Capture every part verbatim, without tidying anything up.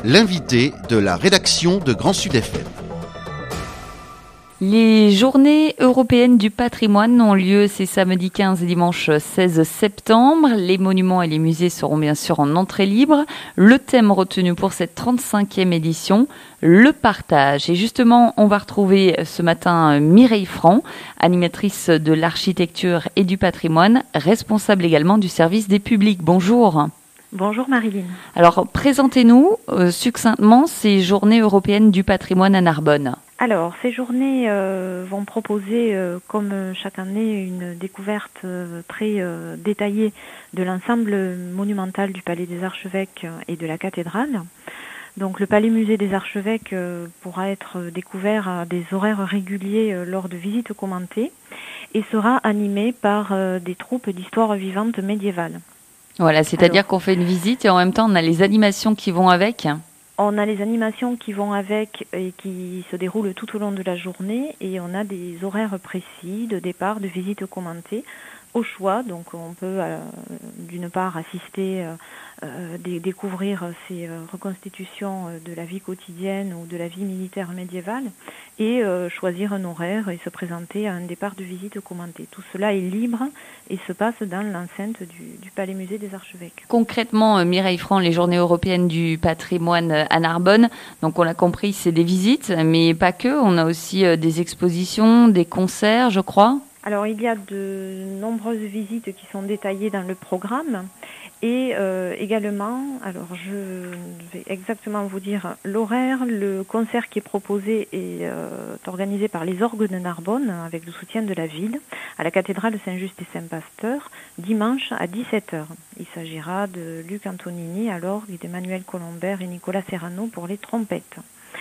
l'invité de la rédaction de Grand Sud F M. Les journées européennes du patrimoine ont lieu ces samedi quinze et dimanche seize septembre. Les monuments et les musées seront bien sûr en entrée libre. Le thème retenu pour cette trente-cinquième édition, le partage. Et justement, on va retrouver ce matin Mireille Franc, animatrice de l'architecture et du patrimoine, responsable également du service des publics. Bonjour. Bonjour Marilyn. Alors, présentez-nous euh, succinctement ces journées européennes du patrimoine à Narbonne. Alors, ces journées euh, vont proposer, euh, comme chaque année, une découverte euh, très euh, détaillée de l'ensemble monumental du Palais des Archevêques et de la cathédrale. Donc, le Palais Musée des Archevêques euh, pourra être découvert à des horaires réguliers euh, lors de visites commentées et sera animé par euh, des troupes d'histoire vivante médiévale. Voilà, c'est-à-dire Alors, qu'on fait une visite et en même temps on a les animations qui vont avec. On a les animations qui vont avec et qui se déroulent tout au long de la journée et on a des horaires précis de départ, de visites commentées au choix. Donc on peut euh, d'une part assister, euh, euh, d- découvrir ces euh, reconstitutions de la vie quotidienne ou de la vie militaire médiévale et euh, choisir un horaire et se présenter à un départ de visite commentée. Tout cela est libre et se passe dans l'enceinte du, du Palais Musée des Archevêques. Concrètement, Mireille Franc, les Journées européennes du patrimoine à Narbonne, donc on l'a compris, c'est des visites, mais pas que. On a aussi des expositions, des concerts, je crois. Alors, il y a de nombreuses visites qui sont détaillées dans le programme et euh, également, alors je vais exactement vous dire l'horaire, le concert qui est proposé est euh, organisé par les orgues de Narbonne avec le soutien de la ville à la cathédrale Saint-Just et Saint-Pasteur dimanche à dix-sept heures. Il s'agira de Luc Antonini à l'orgue et d'Emmanuel Colombert et Nicolas Serrano pour les trompettes.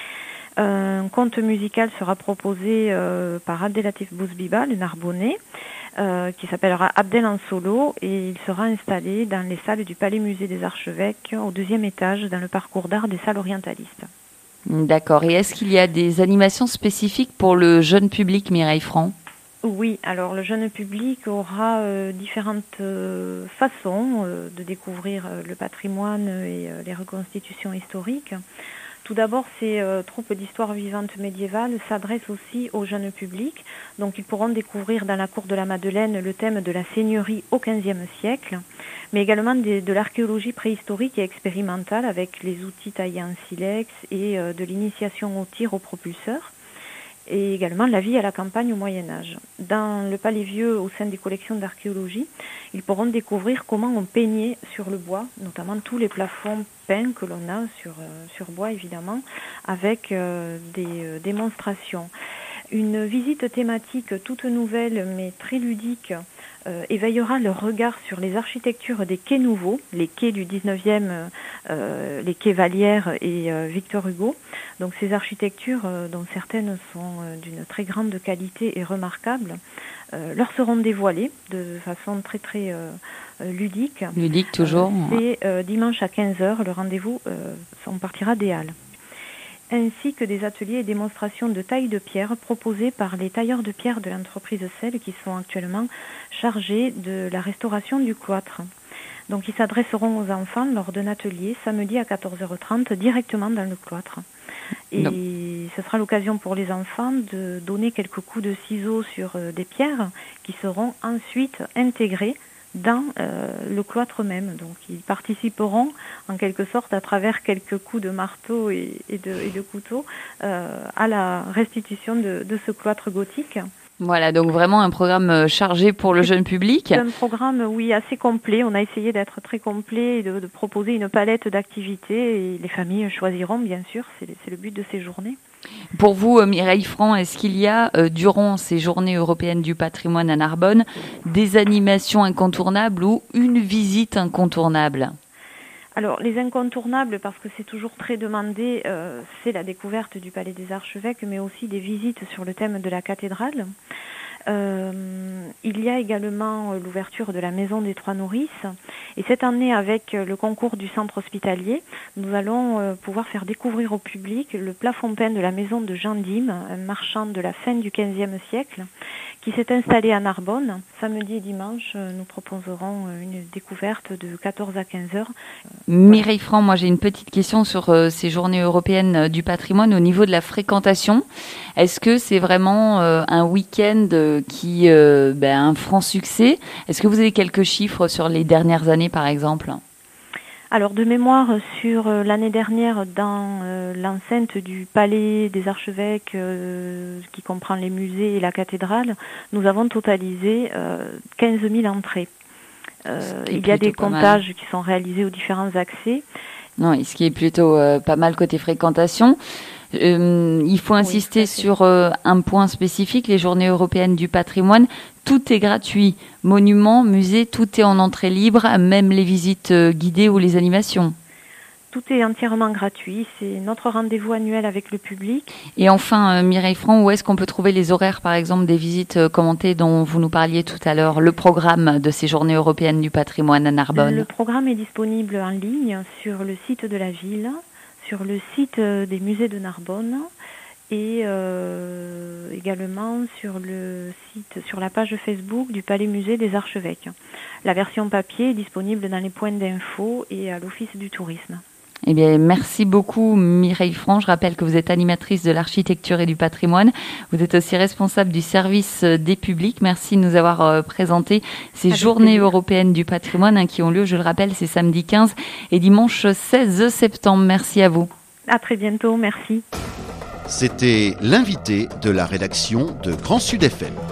Un conte musical sera proposé euh, par Abdelatif Bouzbiba, le Narbonnais, euh, qui s'appellera Abdel en solo et il sera installé dans les salles du Palais Musée des Archevêques au deuxième étage dans le parcours d'art des salles orientalistes. D'accord. Et est-ce qu'il y a des animations spécifiques pour le jeune public, Mireille Franc ? Oui, alors le jeune public aura euh, différentes euh, façons euh, de découvrir euh, le patrimoine et euh, les reconstitutions historiques. Tout d'abord, ces euh, troupes d'histoire vivante médiévale s'adressent aussi au jeune public. Donc, ils pourront découvrir dans la cour de la Madeleine le thème de la seigneurie au quinzième siècle, mais également de, de l'archéologie préhistorique et expérimentale avec les outils taillés en silex et euh, de l'initiation au tir au propulseur, et également la vie à la campagne au Moyen-Âge. Dans le Palais Vieux, au sein des collections d'archéologie, ils pourront découvrir comment on peignait sur le bois, notamment tous les plafonds peints que l'on a sur, euh, sur bois évidemment, avec euh, des euh, démonstrations. Une visite thématique toute nouvelle mais très ludique euh, éveillera le regard sur les architectures des quais nouveaux, les quais du dix-neuvième, euh, les quais Vallière et euh, Victor Hugo. Donc ces architectures, euh, dont certaines sont euh, d'une très grande qualité et remarquables, euh, leur seront dévoilées de façon très très euh, ludique. Ludique toujours. Euh, c'est euh, dimanche à quinze heures, le rendez-vous, euh, on partira des Halles. Ainsi que des ateliers et démonstrations de taille de pierre proposés par les tailleurs de pierre de l'entreprise Selle qui sont actuellement chargés de la restauration du cloître. Donc ils s'adresseront aux enfants lors d'un atelier samedi à quatorze heures trente directement dans le cloître. Et non. Ce sera l'occasion pour les enfants de donner quelques coups de ciseaux sur des pierres qui seront ensuite intégrées dans euh, le cloître même. Donc ils participeront en quelque sorte à travers quelques coups de marteau et, et, de, et de couteau euh, à la restitution de, de ce cloître gothique. Voilà, donc vraiment un programme chargé pour le jeune public. C'est un programme, oui, assez complet. On a essayé d'être très complet et de, de proposer une palette d'activités et les familles choisiront, bien sûr, c'est, c'est le but de ces journées. Pour vous, Mireille Franc, est-ce qu'il y a, euh, durant ces journées européennes du patrimoine à Narbonne, des animations incontournables ou une visite incontournable ? Alors, les incontournables, parce que c'est toujours très demandé, euh, c'est la découverte du Palais des Archevêques, mais aussi des visites sur le thème de la cathédrale. Euh, il y a également l'ouverture de la Maison des Trois Nourrices. Et cette année, avec le concours du centre hospitalier, nous allons euh, pouvoir faire découvrir au public le plafond peint de la maison de Jean Dime, un marchand de la fin du quinzième siècle, qui s'est installé à Narbonne. Samedi et dimanche, nous proposerons une découverte de quatorze à quinze heures. Mireille Franc, moi j'ai une petite question sur euh, ces journées européennes du patrimoine au niveau de la fréquentation. Est-ce que c'est vraiment euh, un week-end qui euh, ben, un franc succès? Est-ce que vous avez quelques chiffres sur les dernières années par exemple? Alors de mémoire, sur euh, l'année dernière, dans euh, l'enceinte du Palais des Archevêques, euh, qui comprend les musées et la cathédrale, nous avons totalisé euh, quinze mille entrées. Euh, il y a des comptages mal. qui sont réalisés aux différents accès. Non, ce qui est plutôt euh, pas mal côté fréquentation. Euh, il faut insister oui, sur euh, un point spécifique, les journées européennes du patrimoine. Tout est gratuit. Monuments, musées, tout est en entrée libre, même les visites euh, guidées ou les animations. Tout est entièrement gratuit. C'est notre rendez-vous annuel avec le public. Et enfin, euh, Mireille Franc, où est-ce qu'on peut trouver les horaires, par exemple, des visites euh, commentées dont vous nous parliez tout à l'heure, le programme de ces journées européennes du patrimoine à Narbonne? Le programme est disponible en ligne sur le site de la ville, sur le site des musées de Narbonne et euh, également sur le site, sur la page Facebook du Palais Musée des Archevêques. La version papier est disponible dans les points d'info et à l'Office du tourisme. Eh bien, merci beaucoup Mireille Franc. Je rappelle que vous êtes animatrice de l'architecture et du patrimoine. Vous êtes aussi responsable du service des publics. Merci de nous avoir euh, présenté ces Avec journées plaisir. européennes du patrimoine hein, qui ont lieu, je le rappelle, c'est samedi quinze et dimanche seize septembre. Merci à vous. À très bientôt, merci. C'était l'invité de la rédaction de Grand Sud F M.